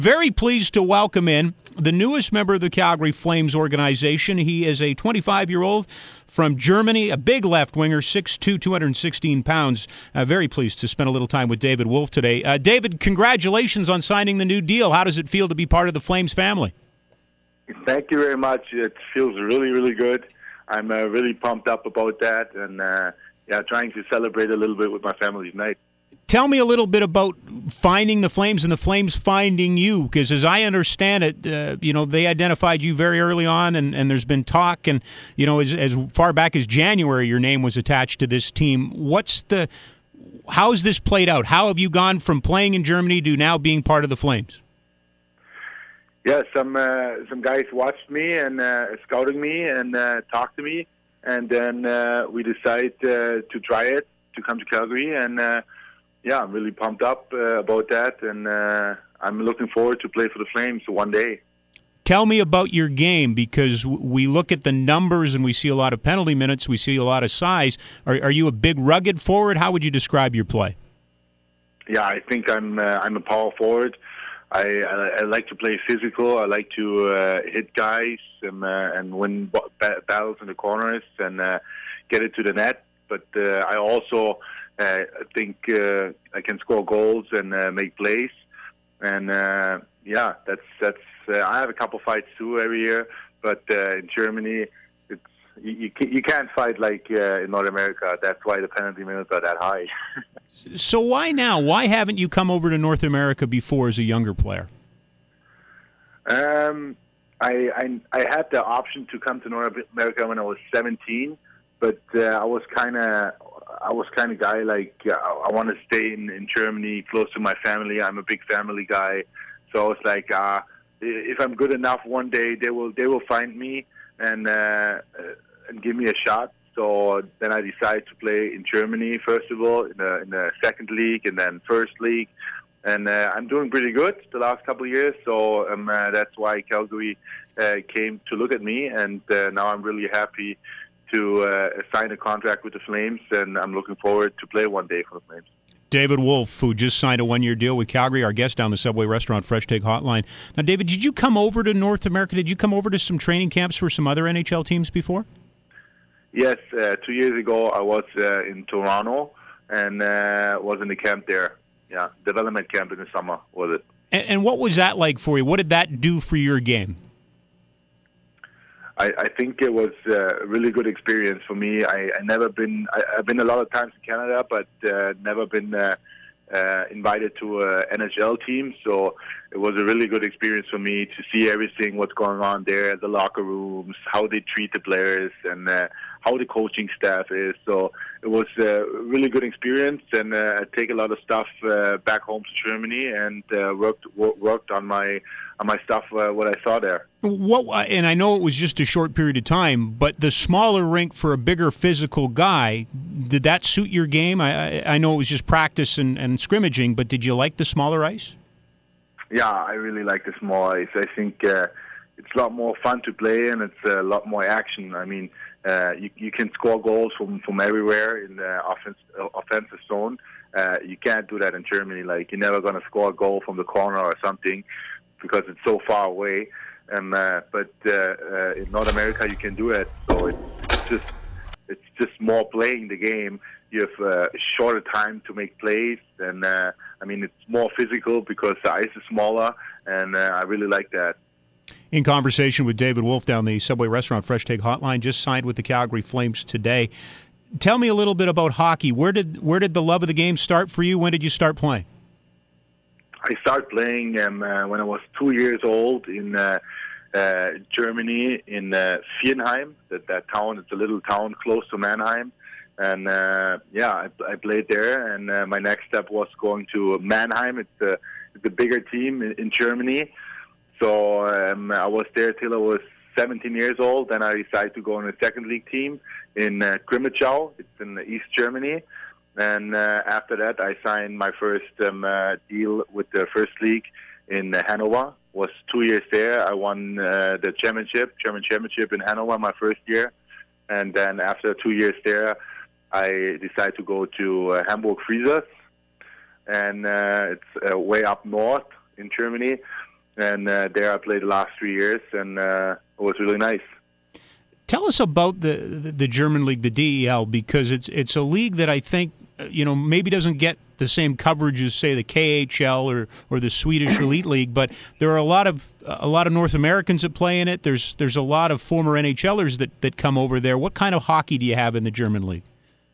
Very pleased to welcome in the newest member of the Calgary Flames organization. He is a 25-year-old from Germany, a big left winger, 6'2", 216 pounds. Very pleased to spend a little time with David Wolf today. David, congratulations on signing the new deal. How does it feel to be part of the Flames family? Thank you very much. It feels really, really good. I'm really pumped up about that, and trying to celebrate a little bit with my family tonight. Tell me a little bit about finding the Flames and the Flames finding you, because as I understand it, they identified you very early on, and there's been talk, and as far back as January, your name was attached to this team. How's this played out? How have you gone from playing in Germany to now being part of the Flames? Yeah, some guys watched me and scouting me and talked to me, and then we decided to try it, to come to Calgary, and I'm really pumped up about that, and I'm looking forward to play for the Flames one day. Tell me about your game, because we look at the numbers and we see a lot of penalty minutes, we see a lot of size. Are you a big, rugged forward? How would you describe your play? Yeah, I think I'm a power forward. I like to play physical. I like to hit guys and win battles in the corners and get it to the net. But I also think I can score goals and make plays. And that's. I have a couple fights too every year. But in Germany, you can't fight like in North America. That's why the penalty minutes are that high. So why now? Why haven't you come over to North America before as a younger player? I had the option to come to North America when I was 17, but I was kind of guy like I want to stay in Germany, close to my family. I'm a big family guy, so I was like, if I'm good enough, one day they will find me and give me a shot. So then I decided to play in Germany first of all, in the second league, and then first league, and I'm doing pretty good the last couple of years. So that's why Calgary came to look at me, and now I'm really happy to sign a contract with the Flames, and I'm looking forward to play one day for the Flames. David Wolf, who just signed a one-year deal with Calgary, our guest down the Subway Restaurant Fresh Take Hotline. Now, David, did you come over to North America? Did you come over to some training camps for some other NHL teams before? Yes, 2 years ago I was in Toronto and was in the camp there. Yeah, development camp in the summer was it. And what was that like for you? What did that do for your game? I think it was a really good experience for me. I've been a lot of times in Canada, but never been invited to an NHL team. So it was a really good experience for me to see everything, what's going on there, the locker rooms, how they treat the players, and how the coaching staff is. So it was a really good experience, and I take a lot of stuff back home to Germany and worked on my stuff, what I saw there. And I know it was just a short period of time, but the smaller rink for a bigger physical guy, did that suit your game? I know it was just practice and scrimmaging, but did you like the smaller ice? Yeah, I really like the small ice. I think it's a lot more fun to play, and it's a lot more action. I mean, you can score goals from everywhere in the offensive zone. You can't do that in Germany. Like, you're never going to score a goal from the corner or something because it's so far away. But in North America, you can do it. So it's just more playing the game. You have a shorter time to make plays, and it's more physical because the ice is smaller, and I really like that. In conversation with David Wolf down the Subway Restaurant Fresh Take Hotline, just signed with the Calgary Flames today. Tell me a little bit about hockey. Where did the love of the game start for you? When did you start playing? I started playing when I was 2 years old in Germany, in Viernheim. That town, it's a little town close to Mannheim. And I played there. And my next step was going to Mannheim. It's a bigger team in Germany. So I was there till I was 17 years old. Then I decided to go on a second league team in Grimmitschau. It's in East Germany. And after that, I signed my first deal with the first league in Hanover. Was 2 years there. I won the German championship in Hanover my first year. And then after 2 years there, I decided to go to Hamburg Freezers. And it's way up north in Germany. and there I played the last 3 years, and it was really nice. Tell us about the German league, the DEL, because it's a league that I think maybe doesn't get the same coverage as, say, the KHL or the Swedish Elite League, but there are a lot of North Americans that play in it. There's a lot of former NHLers that come over there. What kind of hockey do you have in the German league?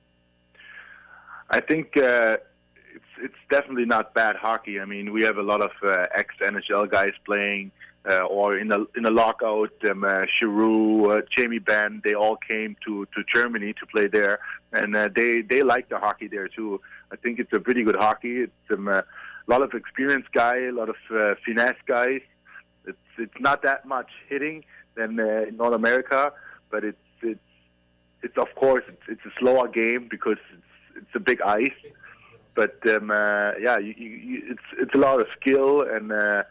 I think it's definitely not bad hockey. I mean, we have a lot of ex-NHL guys playing, or in the lockout, Giroux, Jamie Benn, they all came to Germany to play there, and they like the hockey there too. I think it's a pretty good hockey. It's a lot of experienced guys, a lot of finesse guys. It's not that much hitting than in North America, but it's of course it's a slower game because it's a big ice. But it's a lot of skill, and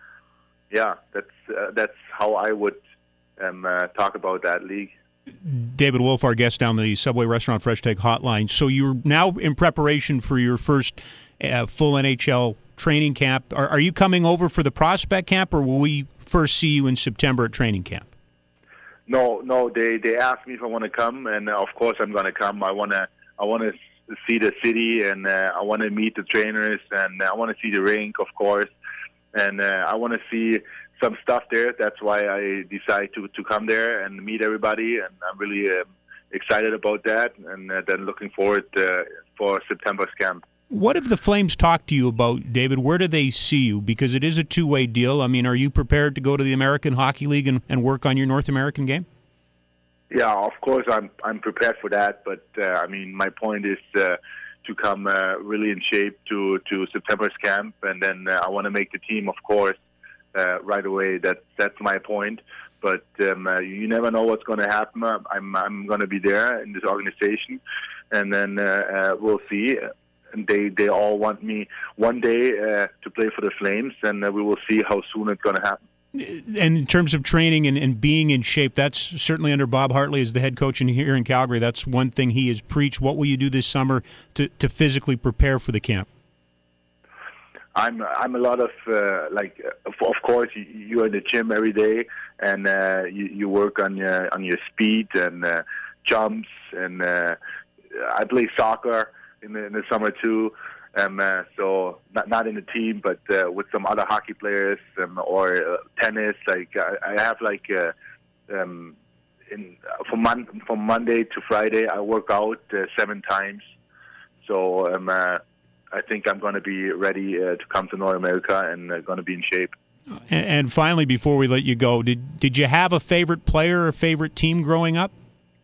that's how I would talk about that league. David Wolf, our guest down the Subway Restaurant Fresh Take Hotline. So you're now in preparation for your first full NHL training camp. Are you coming over for the prospect camp, or will we first see you in September at training camp? No. They asked me if I want to come, and of course I'm going to come. I want to see the city, and I want to meet the trainers, and I want to see the rink, of course, and I want to see some stuff there. That's why I decided to come there and meet everybody, and I'm really excited about that, and then looking forward for September's camp. What have the Flames talked to you about, David? Where do they see you? Because it is a two-way deal. I mean, are you prepared to go to the American Hockey League and work on your North American game? Yeah, of course I'm prepared for that, but I mean, my point is to come really in shape to September's camp, and then I want to make the team, of course, right away. That's my point. But you never know what's going to happen. I'm going to be there in this organization, and then we'll see. And they all want me one day to play for the Flames, and we will see how soon it's going to happen. And in terms of training and being in shape, that's certainly under Bob Hartley as the head coach here in Calgary. That's one thing he has preached. What will you do this summer to physically prepare for the camp? I'm a lot of of course you're in the gym every day, and you work on your speed and jumps, and I play soccer in the summer too. So not in the team, but with some other hockey players or tennis. Like I have from Monday to Friday I work out 7 times. So I think I'm going to be ready to come to North America and going to be in shape. And finally, before we let you go, did you have a favorite player or favorite team growing up?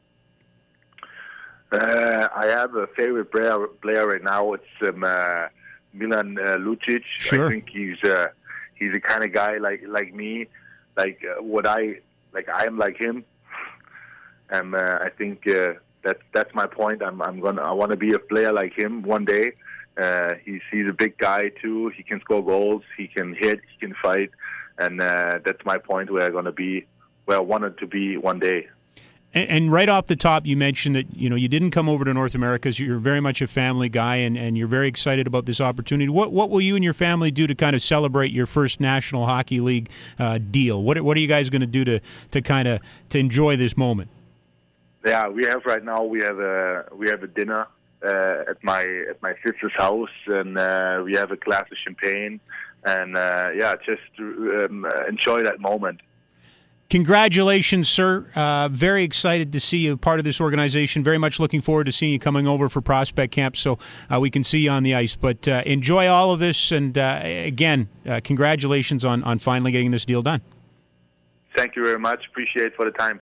I have a favorite player right now. It's Milan Lucic. Sure. I think he's the kind of guy like me, I am like him. And I think that's my point. I want to be a player like him one day. He's a big guy too. He can score goals. He can hit. He can fight. And that's my point where I wanted to be one day. And right off the top, you mentioned that you didn't come over to North America because you're very much a family guy, and you're very excited about this opportunity. What will you and your family do to kind of celebrate your first National Hockey League deal? What are you guys going to do to enjoy this moment? Yeah, we have a dinner at my sister's house, and we have a glass of champagne, and just to enjoy that moment. Congratulations, sir. Very excited to see you part of this organization. Very much looking forward to seeing you coming over for prospect camp so we can see you on the ice. But enjoy all of this, and again, congratulations on finally getting this deal done. Thank you very much. Appreciate it for the time.